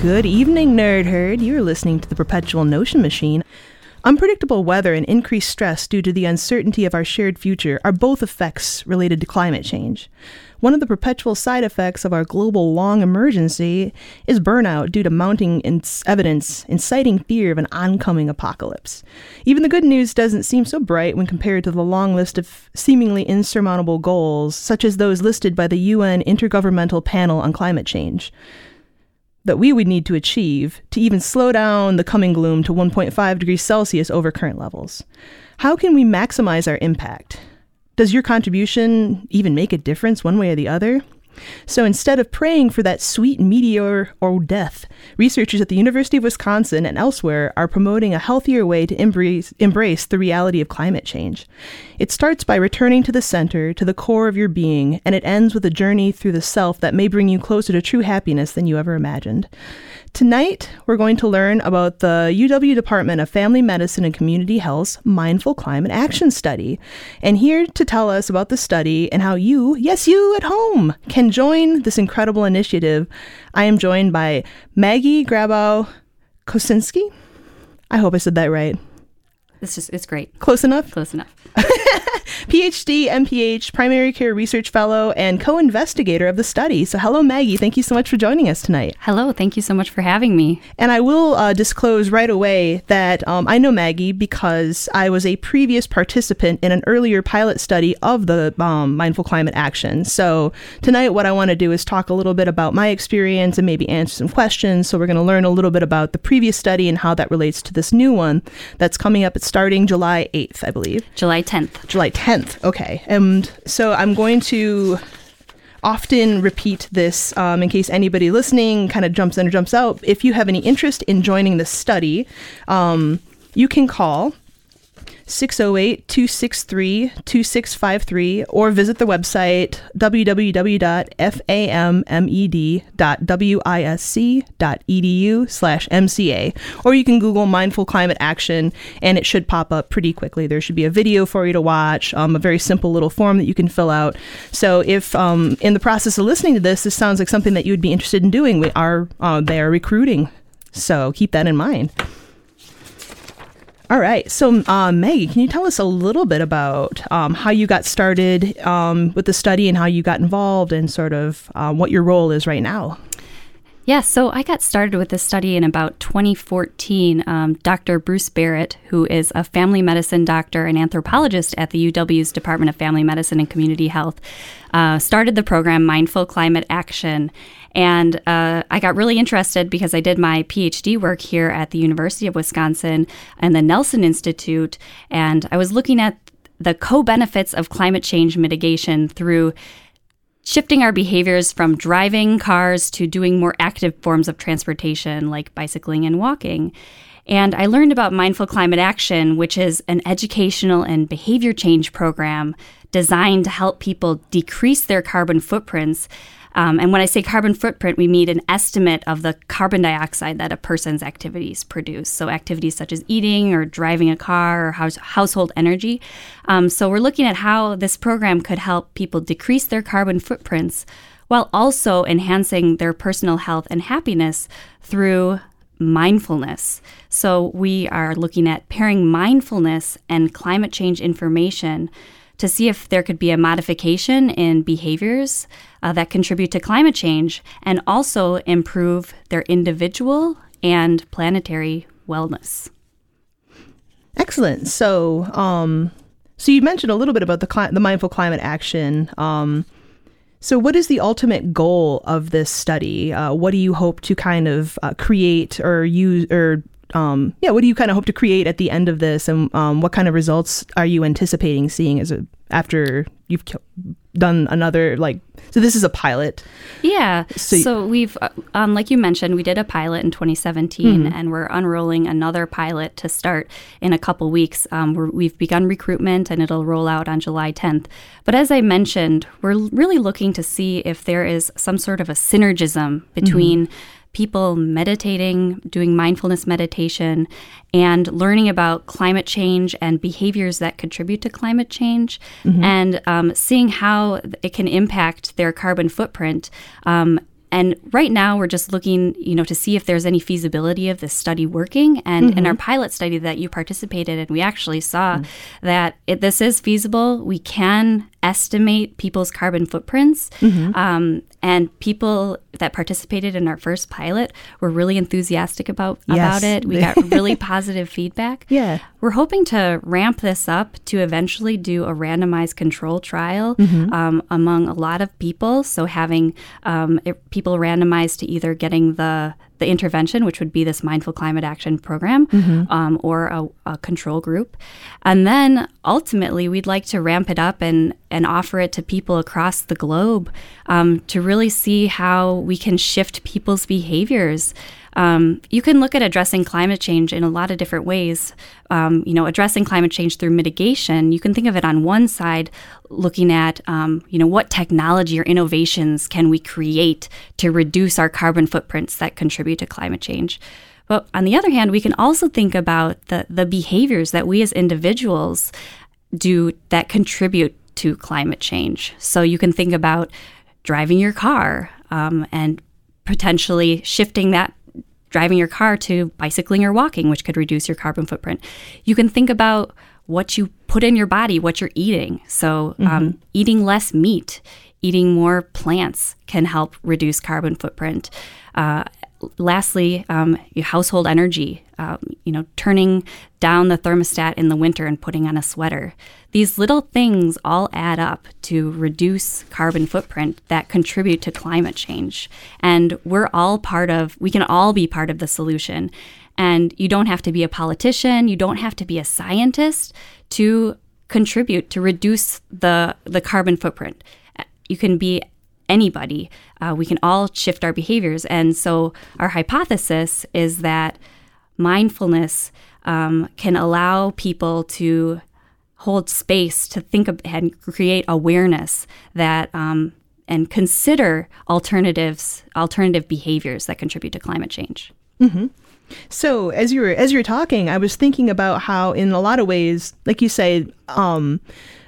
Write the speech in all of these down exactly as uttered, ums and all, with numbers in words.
Good evening, Nerd Herd. You're listening to the Perpetual Notion Machine. Unpredictable weather and increased stress due to the uncertainty of our shared future are both effects related to climate change. One of the perpetual side effects of our global long emergency is burnout due to mounting ins- evidence inciting fear of an oncoming apocalypse. Even the good news doesn't seem so bright when compared to the long list of seemingly insurmountable goals, such as those listed by the U N Intergovernmental Panel on Climate Change, that we would need to achieve to even slow down the coming gloom to one point five degrees Celsius over current levels. How can we maximize our impact? Does your contribution even make a difference one way or the other? So instead of praying for that sweet meteor or death, researchers at the University of Wisconsin and elsewhere are promoting a healthier way to embrace, embrace the reality of climate change. It starts by returning to the center, to the core of your being, and it ends with a journey through the self that may bring you closer to true happiness than you ever imagined. Tonight, we're going to learn about the U W Department of Family Medicine and Community Health's Mindful Climate Action Study. And here to tell us about the study and how you, yes, you at home, can join this incredible initiative, I am joined by Maggie Grabow-Kosinski. I hope I said that right. It's just, it's great. Close enough? Close enough. P H D, M P H, Primary Care Research Fellow, and co-investigator of the study. So hello, Maggie. Thank you so much for joining us tonight. Hello. Thank you so much for having me. And I will uh, disclose right away that um, I know Maggie because I was a previous participant in an earlier pilot study of the um, Mindful Climate Action. So tonight what I want to do is talk a little bit about my experience and maybe answer some questions. So we're going to learn a little bit about the previous study and how that relates to this new one that's coming up. It's starting July eighth, I believe. July tenth. July tenth. Okay. And so I'm going to often repeat this um, in case anybody listening kind of jumps in or jumps out. If you have any interest in joining the study, um, you can call six oh eight, two six three, two six five three or visit the website w w w dot famed dot wisc dot edu slash mca, or you can Google Mindful Climate Action and it should pop up pretty quickly. There should be a video for you to watch, um, a very simple little form that you can fill out. So if um, in the process of listening to this, this sounds like something that you would be interested in doing, we are uh, they are recruiting. So keep that in mind. All right. So, uh, Maggie, can you tell us a little bit about um, how you got started um, with the study and how you got involved and sort of uh, what your role is right now? Yeah, so I got started with this study in about twenty fourteen. Um, Doctor Bruce Barrett, who is a family medicine doctor and anthropologist at the U W's Department of Family Medicine and Community Health, uh, started the program Mindful Climate Action. And uh, I got really interested because I did my P H D work here at the University of Wisconsin and the Nelson Institute, and I was looking at the co-benefits of climate change mitigation through shifting our behaviors from driving cars to doing more active forms of transportation like bicycling and walking. And I learned about Mindful Climate Action, which is an educational and behavior change program designed to help people decrease their carbon footprints. Um, and when I say carbon footprint, we mean an estimate of the carbon dioxide that a person's activities produce. So activities such as eating or driving a car or house, household energy. Um, so we're looking at how this program could help people decrease their carbon footprints while also enhancing their personal health and happiness through mindfulness. So we are looking at pairing mindfulness and climate change information to see if there could be a modification in behaviors uh, that contribute to climate change and also improve their individual and planetary wellness. Excellent. So, um, so you mentioned a little bit about the cli- the Mindful Climate Action. Um, so what is the ultimate goal of this study? Uh, what do you hope to kind of uh, create or use or Um, yeah, what do you kind of hope to create at the end of this, and um, what kind of results are you anticipating seeing as a, after you've done another, like, so this is a pilot? Yeah, so, so we've, um, like you mentioned, we did a pilot in twenty seventeen, mm-hmm. and we're unrolling another pilot to start in a couple weeks. Um, we're, we've begun recruitment, and it'll roll out on July tenth. But as I mentioned, we're really looking to see if there is some sort of a synergism between mm-hmm. people meditating, doing mindfulness meditation, and learning about climate change and behaviors that contribute to climate change, mm-hmm. and um, seeing how it can impact their carbon footprint, um, and right now we're just looking, you know, to see if there's any feasibility of this study working. And Mm-hmm. in our pilot study that you participated in, we actually saw mm. that it, this is feasible. We can estimate people's carbon footprints. Mm-hmm. Um, and people that participated in our first pilot were really enthusiastic about, Yes. about it. We got really positive feedback. Yeah. We're hoping to ramp this up to eventually do a randomized control trial Mm-hmm. um, among a lot of people. So having um, it, people randomized to either getting the the intervention, which would be this Mindful Climate Action Program, Mm-hmm. um, or a, a control group. And then ultimately, we'd like to ramp it up and, and offer it to people across the globe um, to really see how we can shift people's behaviors. Um, you can look at addressing climate change in a lot of different ways. Um, you know, addressing climate change through mitigation, you can think of it on one side, looking at, um, you know, what technology or innovations can we create to reduce our carbon footprints that contribute to climate change. But on the other hand, we can also think about the, the behaviors that we as individuals do that contribute to climate change. So you can think about driving your car um, and potentially shifting that driving your car to bicycling or walking, which could reduce your carbon footprint. You can think about what you put in your body, what you're eating. So um, mm-hmm. eating less meat, eating more plants can help reduce carbon footprint. Uh, lastly, um, your household energy, um, you know, turning down the thermostat in the winter and putting on a sweater. These little things all add up to reduce carbon footprint that contribute to climate change. And we're all part of, we can all be part of the solution. And you don't have to be a politician, you don't have to be a scientist to contribute to reduce the, the carbon footprint. You can be anybody. Uh, we can all shift our behaviors. And so our hypothesis is that mindfulness um, can allow people to hold space to think of, and create awareness that um, and consider alternatives, alternative behaviors that contribute to climate change. Mm-hmm. So as you were as you were talking, I was thinking about how, in a lot of ways, like you say, um,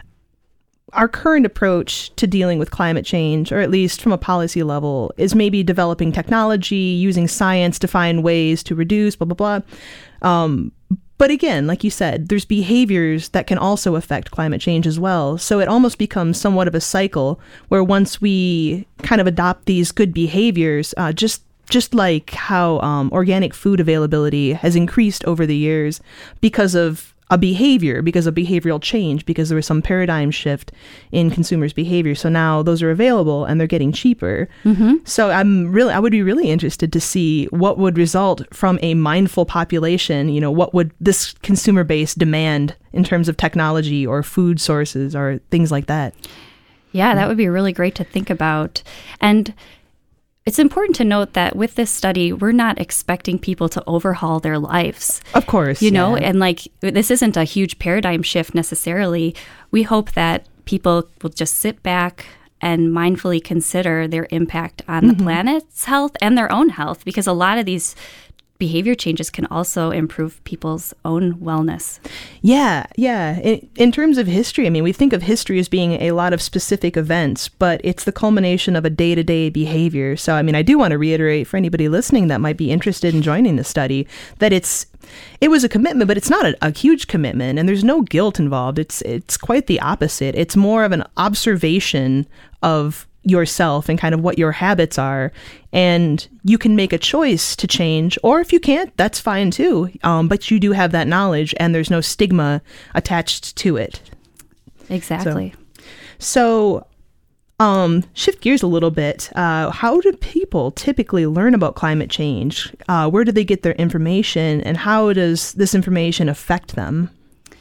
our current approach to dealing with climate change, or at least from a policy level, is maybe developing technology, using science to find ways to reduce, blah, blah, blah. Um, but again, like you said, there's behaviors that can also affect climate change as well. So it almost becomes somewhat of a cycle where once we kind of adopt these good behaviors, uh, just just like how um, organic food availability has increased over the years because of a behavior, because of behavioral change, because there was some paradigm shift in consumers' behavior. So now those are available and they're getting cheaper. Mm-hmm. So I'm really, I would be really interested to see what would result from a mindful population. You know, what would this consumer base demand in terms of technology or food sources or things like that? Yeah, that would be really great to think about. And it's important to note that with this study, we're not expecting people to overhaul their lives. Of course. You know, yeah. and like this isn't a huge paradigm shift necessarily. We hope that people will just sit back and mindfully consider their impact on mm-hmm. the planet's health and their own health, because a lot of these behavior changes can also improve people's own wellness. Yeah, yeah. In, in terms of history, I mean, we think of history as being a lot of specific events, but it's the culmination of a day-to-day behavior. So, I mean, I do want to reiterate for anybody listening that might be interested in joining the study that it's it was a commitment, but it's not a, a huge commitment, and there's no guilt involved. It's it's quite the opposite. It's more of an observation of yourself and kind of what your habits are, and you can make a choice to change, or if you can't, that's fine too, um, but you do have that knowledge and there's no stigma attached to it. Exactly. So, so um, shift gears a little bit. Uh, how do people typically learn about climate change? Uh, where do they get their information, and how does this information affect them?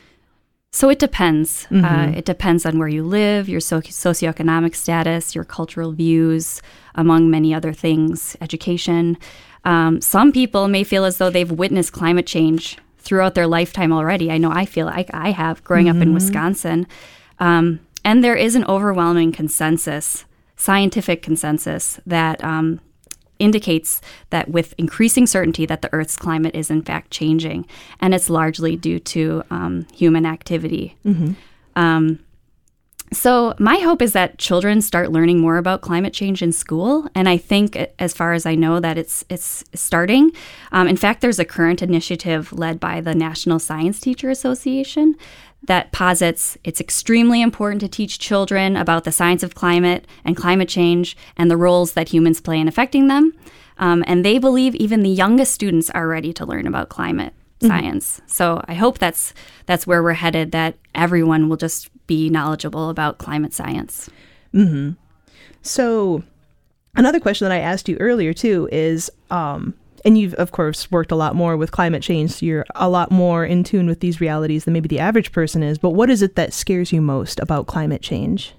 So it depends. Mm-hmm. Uh, it depends on where you live, your so- socioeconomic status, your cultural views, among many other things, education. Um, some people may feel as though they've witnessed climate change throughout their lifetime already. I know I feel like I have growing mm-hmm. up in Wisconsin. Um, and there is an overwhelming consensus, scientific consensus, that um, indicates that with increasing certainty that the Earth's climate is in fact changing, and it's largely due to um, human activity. Mm-hmm. Um, So my hope is that children start learning more about climate change in school, and I think, as far as I know, that it's it's starting. Um, in fact, there's a current initiative led by the National Science Teacher Association that posits it's extremely important to teach children about the science of climate and climate change and the roles that humans play in affecting them. Um, and they believe even the youngest students are ready to learn about climate science. Mm-hmm. So I hope that's that's where we're headed, that everyone will just be knowledgeable about climate science. Mm-hmm. So another question that I asked you earlier, too, is, um, and you've, of course, worked a lot more with climate change, so you're a lot more in tune with these realities than maybe the average person is, but what is it that scares you most about climate change?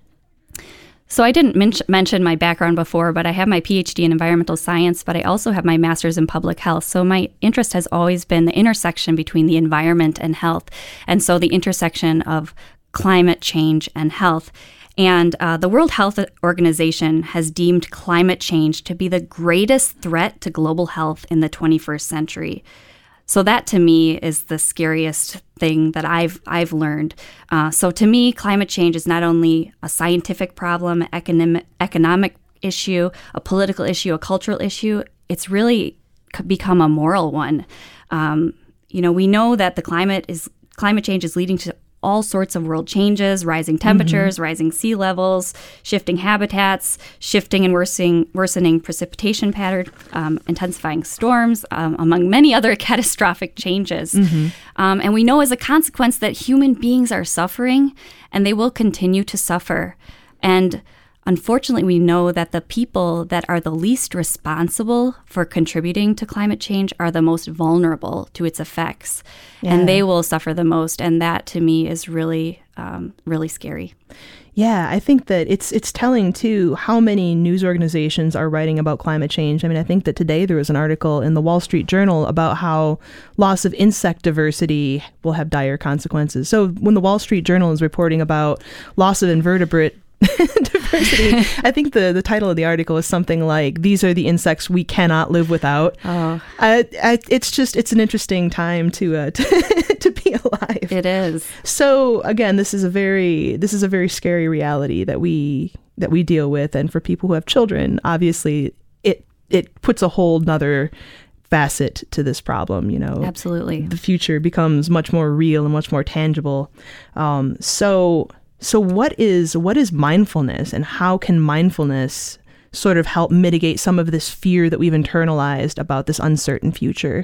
So I didn't men- mention my background before, but I have my P H D in environmental science, but I also have my master's in public health. So my interest has always been the intersection between the environment and health. And so the intersection of climate change and health. And uh, the World Health Organization has deemed climate change to be the greatest threat to global health in the twenty-first century. So that, to me, is the scariest thing that I've I've learned. Uh, so to me, climate change is not only a scientific problem, economic economic issue, a political issue, a cultural issue. It's really become a moral one. Um, you know, we know that the climate is climate change is leading to all sorts of world changes, rising temperatures, mm-hmm. rising sea levels, shifting habitats, shifting and worsening, worsening precipitation patterns, um, intensifying storms, um, among many other catastrophic changes. Mm-hmm. Um, and we know as a consequence that human beings are suffering, and they will continue to suffer. And unfortunately, we know that the people that are the least responsible for contributing to climate change are the most vulnerable to its effects, yeah. and they will suffer the most. And that, to me, is really, um, really scary. Yeah, I think that it's it's telling, too, how many news organizations are writing about climate change. I mean, I think that today there was an article in the Wall Street Journal about how loss of insect diversity will have dire consequences. So when the Wall Street Journal is reporting about loss of invertebrate diversity, I think the, the title of the article is something like, "These are the insects we cannot live without." Oh. Uh, I, it's just, it's an interesting time to, uh, to to be alive. It is. So again, this is a very this is a very scary reality that we that we deal with, and for people who have children, obviously, it it puts a whole nother facet to this problem. You know, absolutely, the future becomes much more real and much more tangible. Um, so. So what is what is mindfulness, and how can mindfulness sort of help mitigate some of this fear that we've internalized about this uncertain future?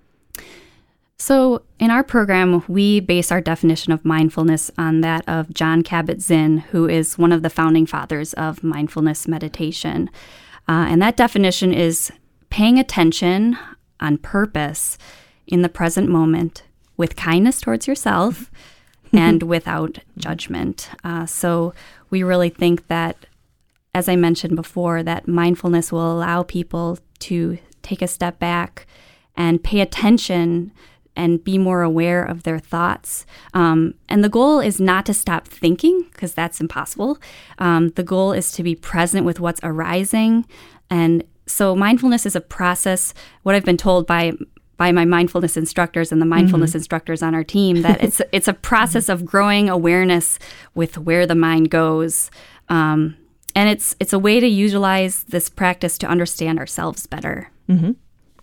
So in our program, we base our definition of mindfulness on that of Jon Kabat-Zinn, who is one of the founding fathers of mindfulness meditation. Uh, and that definition is paying attention on purpose in the present moment with kindness towards yourself and without judgment. Uh, so we really think that, as I mentioned before, that mindfulness will allow people to take a step back and pay attention and be more aware of their thoughts. Um, and the goal is not to stop thinking, because that's impossible. Um, the goal is to be present with what's arising. And so mindfulness is a process, what I've been told by by my mindfulness instructors and the mindfulness mm-hmm. instructors on our team, that it's it's a process of growing awareness with where the mind goes. Um, and it's it's a way to utilize this practice to understand ourselves better. Mm-hmm.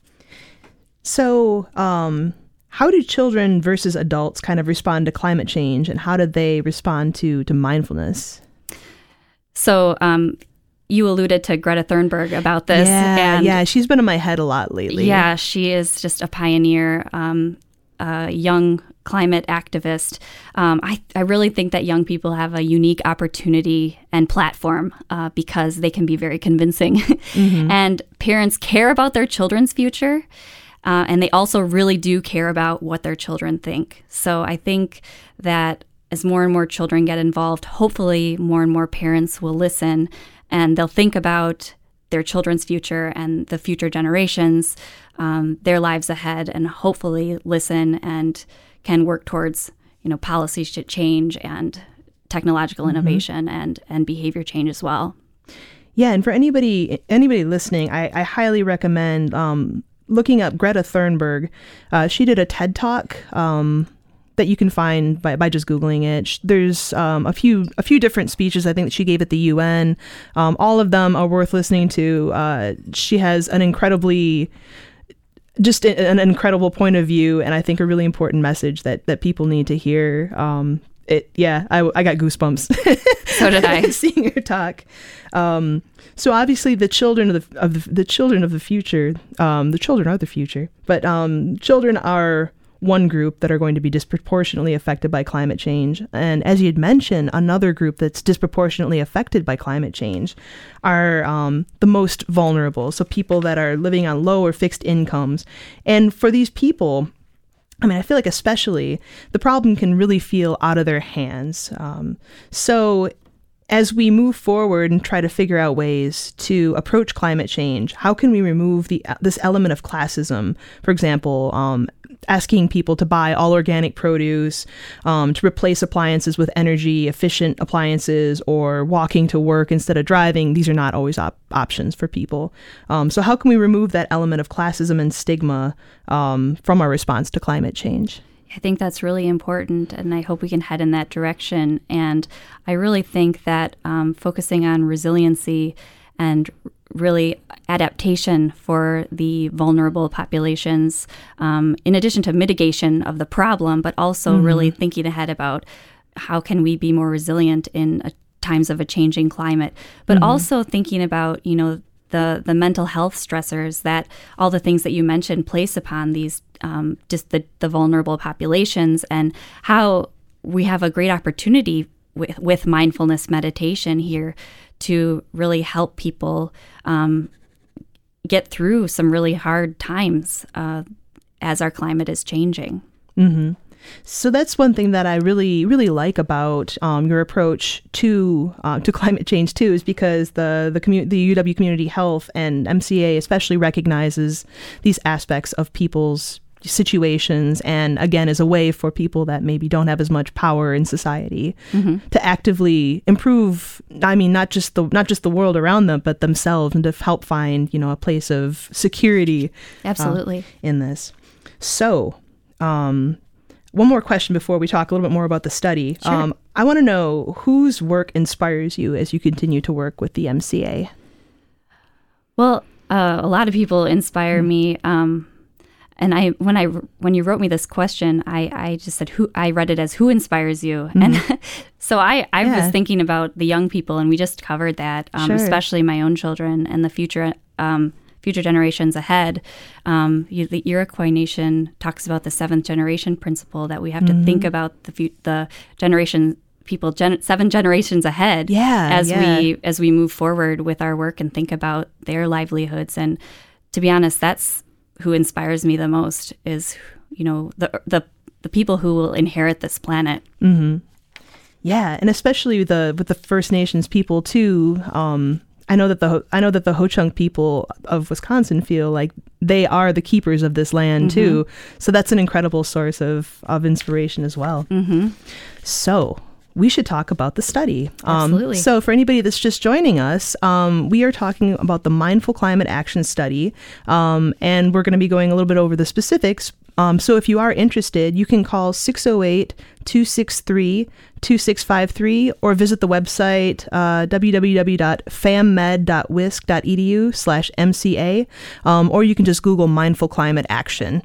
So um, how do children versus adults kind of respond to climate change, and how do they respond to, to mindfulness? So um you alluded to Greta Thunberg about this. Yeah, and yeah, she's been in my head a lot lately. Yeah, she is just a pioneer, um, a young climate activist. Um, I, I really think that young people have a unique opportunity and platform uh, because they can be very convincing. Mm-hmm. And parents care about their children's future, uh, and they also really do care about what their children think. So I think that as more and more children get involved, hopefully more and more parents will listen, and they'll think about their children's future and the future generations, um, their lives ahead, and hopefully listen and can work towards, you know, policy change and technological mm-hmm. innovation and, and behavior change as well. Yeah, and for anybody anybody listening, I, I highly recommend um, looking up Greta Thunberg. Uh, she did a TED Talk um that you can find by, by just Googling it. There's um, a few a few different speeches I think that she gave at the U N. Um, all of them are worth listening to. Uh, she has an incredibly just an incredible point of view, and I think a really important message that that people need to hear. Um, it yeah, I, I got goosebumps. So did I. Seeing her talk. Um, so obviously the children of the of the, the children of the future, um, the children are the future, but um, children are one group that are going to be disproportionately affected by climate change. And as you had mentioned, another group that's disproportionately affected by climate change are um, the most vulnerable. So people that are living on low or fixed incomes. And for these people, I mean, I feel like especially the problem can really feel out of their hands. Um, so as we move forward and try to figure out ways to approach climate change, how can we remove the this element of classism? For example, um, asking people to buy all organic produce, um, to replace appliances with energy efficient appliances, or walking to work instead of driving. These are not always op- options for people. Um, so how can we remove that element of classism and stigma um, from our response to climate change? I think that's really important, and I hope we can head in that direction. And I really think that um, focusing on resiliency and really adaptation for the vulnerable populations, um, in addition to mitigation of the problem, but also mm-hmm. really thinking ahead about how can we be more resilient in a, times of a changing climate, but mm-hmm. also thinking about, you know, the the mental health stressors that all the things that you mentioned place upon these um, just the, the vulnerable populations, and how we have a great opportunity with, with mindfulness meditation here to really help people um, get through some really hard times uh, as our climate is changing. Mm-hmm. So that's one thing that I really, really like about um, your approach to uh, to climate change too, is because the the, commu- the U W Community Health and M C A especially recognizes these aspects of people's situations, and again, as a way for people that maybe don't have as much power in society mm-hmm. to actively improve. I mean, not just the not just the world around them, but themselves, and to help find, you know, a place of security. Absolutely. Uh, in this. So. Um, One more question before we talk a little bit more about the study. Sure. Um, I want to know whose work inspires you as you continue to work with the M C A? Well, uh, a lot of people inspire mm. me. Um, and I, when I, when you wrote me this question, I, I just said, who, I read it as who inspires you. Mm. And so I, I yeah. was thinking about the young people, and we just covered that, um, sure. especially my own children and the future, um, future generations ahead. Um, you, the Iroquois Nation talks about the seventh generation principle, that we have mm-hmm. to think about the fu- the generation people gen- seven generations ahead yeah, as yeah. we as we move forward with our work and think about their livelihoods. And to be honest, that's who inspires me the most, is, you know, the the the people who will inherit this planet. Mm-hmm. Yeah, and especially the with the First Nations people too. Um, I know that the I know that the Ho-Chunk people of Wisconsin feel like they are the keepers of this land mm-hmm. too. So that's an incredible source of, of inspiration as well. Mm-hmm. So we should talk about the study. Absolutely. Um, so for anybody that's just joining us, um, we are talking about the Mindful Climate Action Study, um, and we're going to be going a little bit over the specifics. Um, so if you are interested, you can call six oh eight, two six three, two six five three or visit the website uh, w w w dot fammed dot wisc dot e d u slash M C A, um, or you can just Google Mindful Climate Action.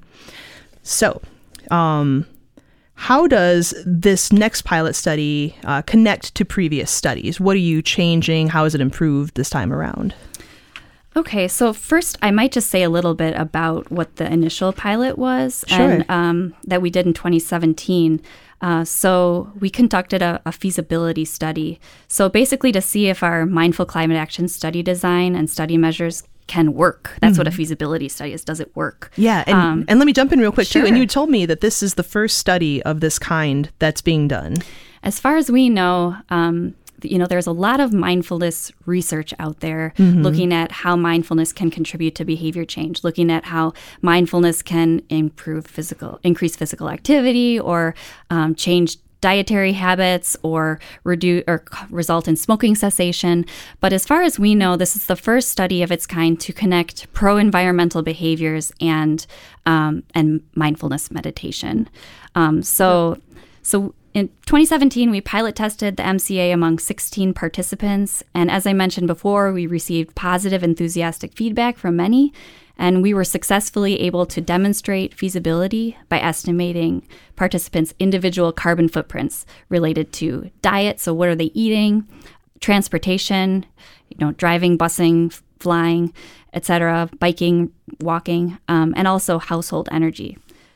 So um, how does this next pilot study uh, connect to previous studies? What are you changing? How has it improved this time around? Okay, so first I might just say a little bit about what the initial pilot was sure. and um, that we did in twenty seventeen. Uh, so we conducted a, a feasibility study. So basically to see if our mindful climate action study design and study measures can work. That's mm-hmm. what a feasibility study is. Does it work? Yeah, and, um, and let me jump in real quick sure. too. And you told me that this is the first study of this kind that's being done. As far as we know, um, you know, there's a lot of mindfulness research out there mm-hmm. looking at how mindfulness can contribute to behavior change, looking at how mindfulness can improve physical, increase physical activity, or um, change dietary habits or reduce or result in smoking cessation. But as far as we know, this is the first study of its kind to connect pro-environmental behaviors and um, and mindfulness meditation. Um, so, so. In twenty seventeen, we pilot tested the M C A among sixteen participants, and as I mentioned before, we received positive, enthusiastic feedback from many, and we were successfully able to demonstrate feasibility by estimating participants' individual carbon footprints related to diet, so what are they eating, transportation, you know, driving, busing, flying, et cetera, biking, walking, um, and also household energy.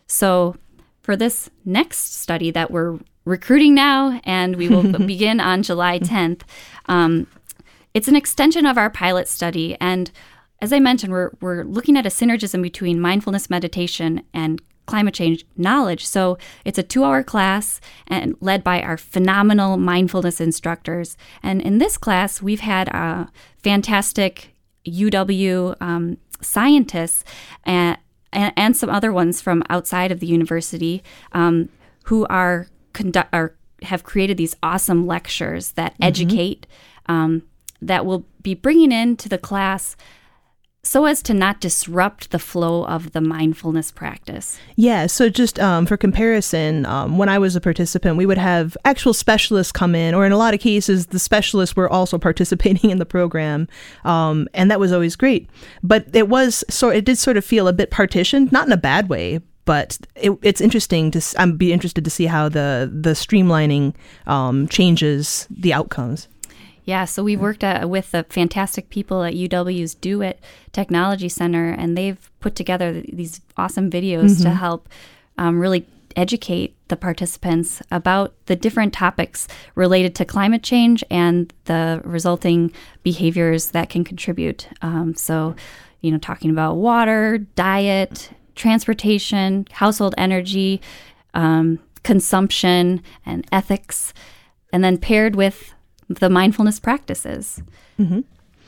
So for this next study that we're recruiting now, and we will begin on July tenth. Um, it's an extension of our pilot study, and as I mentioned, we're we're looking at a synergism between mindfulness meditation and climate change knowledge. So it's a two-hour class and led by our phenomenal mindfulness instructors. And in this class, we've had uh, fantastic U W um, scientists and, and and some other ones from outside of the university um, who are Conduct, or have created these awesome lectures that mm-hmm. educate, um, that will be bringing into the class so as to not disrupt the flow of the mindfulness practice. Yeah, so just um, for comparison, um, when I was a participant, we would have actual specialists come in, or in a lot of cases, the specialists were also participating in the program, um, and that was always great. But it was so it did sort of feel a bit partitioned, not in a bad way. But it, it's interesting to. I'm be interested to see how the the streamlining um, changes the outcomes. Yeah, so we've worked uh, with the fantastic people at U W's Do It Technology Center, and they've put together these awesome videos mm-hmm. to help um, really educate the participants about the different topics related to climate change and the resulting behaviors that can contribute. Um, so, you know, talking about water, diet, transportation, household energy, um, consumption, and ethics, and then paired with the mindfulness practices. Mm-hmm.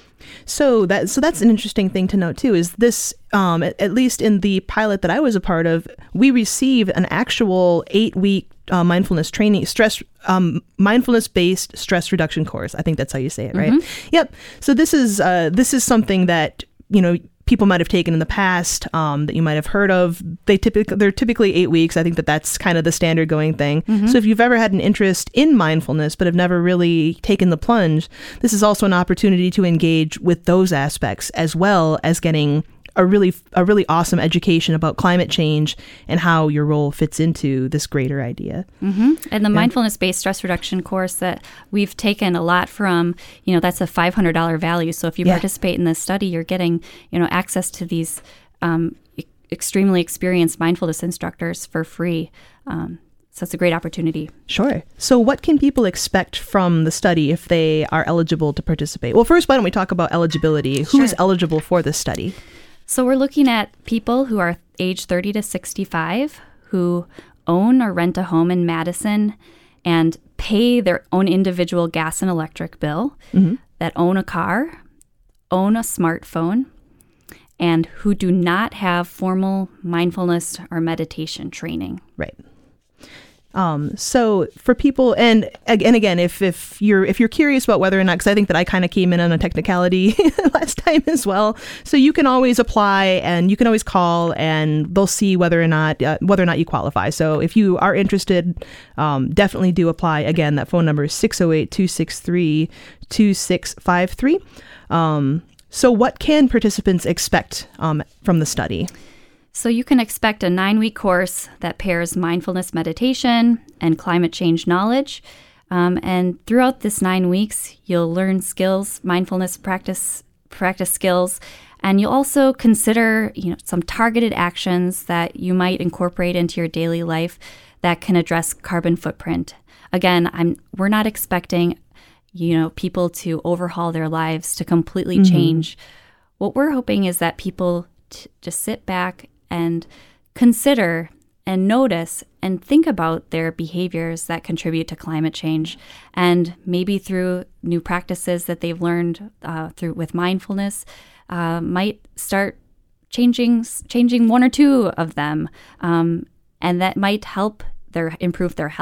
So that so that's an interesting thing to note too. Is this um, at, at least in the pilot that I was a part of, we receive an actual eight-week uh, mindfulness training, stress um, mindfulness-based stress reduction course. I think that's how you say it, right? Mm-hmm. Yep. So this is uh, this is something that you know. people might have taken in the past um, that you might have heard of. They typically they're typically eight weeks. I think that that's kind of the standard going thing. Mm-hmm. So if you've ever had an interest in mindfulness but have never really taken the plunge, this is also an opportunity to engage with those aspects as well as getting a really a really awesome education about climate change and how your role fits into this greater idea. Mm-hmm. And the yeah. mindfulness-based stress reduction course that we've taken a lot from, you know, that's a five hundred dollars value. So if you yeah. participate in this study, you're getting, you know, access to these um, e- extremely experienced mindfulness instructors for free. Um, so it's a great opportunity. Sure. So what can people expect from the study if they are eligible to participate? Well, first, why don't we talk about eligibility? Sure. Who is eligible for this study? So we're looking at people who are age thirty to sixty-five, who own or rent a home in Madison and pay their own individual gas and electric bill, mm-hmm. that own a car, own a smartphone, and who do not have formal mindfulness or meditation training. Right. Um, so for people, and and again, if, if you're if you're curious about whether or not, because I think that I kind of came in on a technicality last time as well, so you can always apply and you can always call and they'll see whether or not uh, whether or not you qualify. So if you are interested, um, definitely do apply. Again, that phone number is six oh eight, two six three, two six five three. Um, so what can participants expect um, from the study? So you can expect a nine-week course that pairs mindfulness meditation and climate change knowledge. Um, and throughout this nine weeks, you'll learn skills, mindfulness practice practice skills, and you'll also consider, you know, some targeted actions that you might incorporate into your daily life that can address carbon footprint. Again, I'm we're not expecting, you know, people to overhaul their lives to completely mm-hmm. change. What we're hoping is that people t- just sit back and consider and notice and think about their behaviors that contribute to climate change. And maybe through new practices that they've learned uh, through with mindfulness, uh, might start changing changing one or two of them. Um, and that might help their improve their health,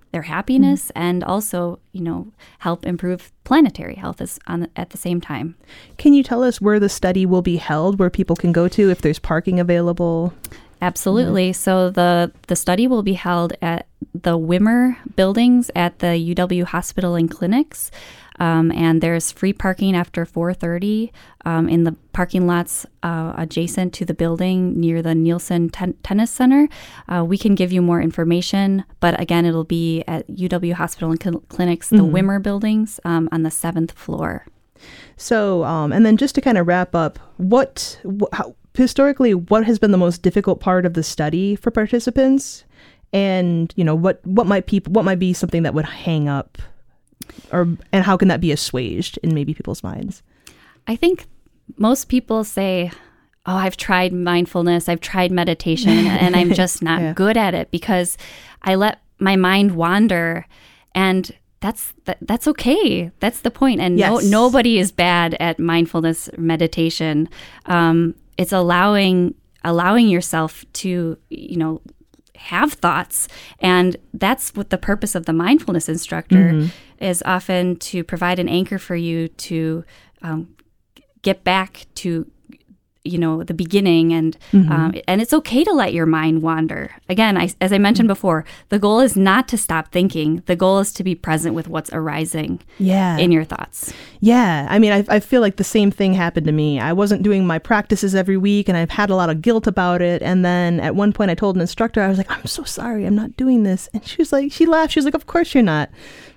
their happiness mm-hmm. and also, you know, help improve planetary health is on the, at the same time. Can you tell us where the study will be held, where people can go to, if there's parking available? Absolutely. Mm-hmm. So the, the study will be held at the Wimmer buildings at the U W Hospital and Clinics. Um, and there's free parking after four thirty um, in the parking lots uh, adjacent to the building near the Nielsen ten- Tennis Center. Uh, we can give you more information, but again, it'll be at U W Hospital and Cl- Clinics, the mm-hmm. Wimmer buildings um, on the seventh floor. So, um, and then just to kind of wrap up, what wh- how, historically, what has been the most difficult part of the study for participants, and you know what what might people what might be something that would hang up, or and how can that be assuaged in maybe people's minds? I think most people say, "Oh, I've tried mindfulness, I've tried meditation, and I'm just not yeah. good at it because I let my mind wander," and That's that, that's okay. That's the point. And yes. no, nobody is bad at mindfulness meditation. Um, it's allowing allowing yourself to, you know, have thoughts. And that's what the purpose of the mindfulness instructor mm-hmm. is, often to provide an anchor for you to um, get back to, you know, the beginning, and mm-hmm. um, and it's okay to let your mind wander. Again, I, as I mentioned before, the goal is not to stop thinking. The goal is to be present with what's arising yeah. in your thoughts. Yeah. I mean, I, I feel like the same thing happened to me. I wasn't doing my practices every week, and I've had a lot of guilt about it. And then at one point I told an instructor, I was like, I'm so sorry, I'm not doing this. And she was like, she laughed. She was like, of course you're not.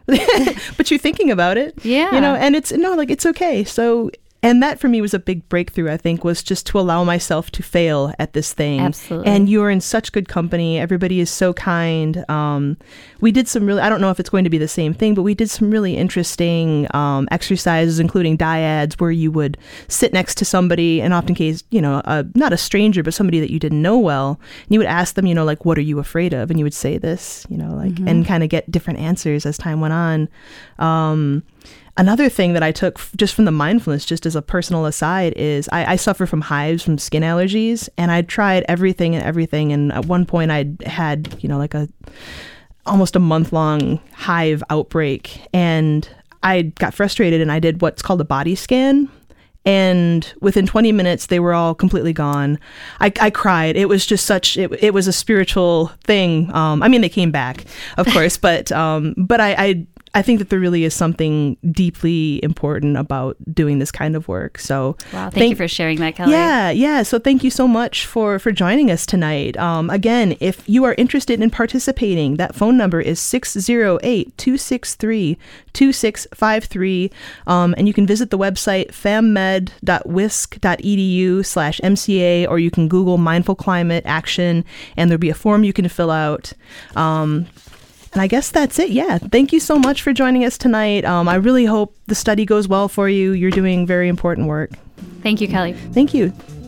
But you're thinking about it. Yeah. You know, and it's, no, like, it's okay. So, and that for me was a big breakthrough, I think, was just to allow myself to fail at this thing. Absolutely. And you're in such good company. Everybody is so kind. Um, we did some really, I don't know if it's going to be the same thing, but we did some really interesting um, exercises, including dyads, where you would sit next to somebody, and often case, you know, a, not a stranger, but somebody that you didn't know well. And you would ask them, you know, like, what are you afraid of? And you would say this, you know, like, mm-hmm. and kind of get different answers as time went on. Um, Another thing that I took f- just from the mindfulness, just as a personal aside, is I, I suffer from hives, from skin allergies, and I tried everything and everything. And at one point I had, you know, like a almost a month long hive outbreak, and I got frustrated, and I did what's called a body scan. And within twenty minutes, they were all completely gone. I, I cried. It was just such, it, it was a spiritual thing. Um, I mean, they came back, of course, but um, but I, I I think that there really is something deeply important about doing this kind of work. So wow, thank, thank you for sharing that, Kelly. Yeah, yeah. So thank you so much for, for joining us tonight. Um, again, if you are interested in participating, that phone number is six zero eight, two six three, two six five three. Um, and you can visit the website fammed dot wisc dot e d u slash M C A, or you can Google Mindful Climate Action, and there'll be a form you can fill out. Um, And I guess that's it. Yeah. Thank you so much for joining us tonight. Um, I really hope the study goes well for you. You're doing very important work. Thank you, Kelly. Thank you.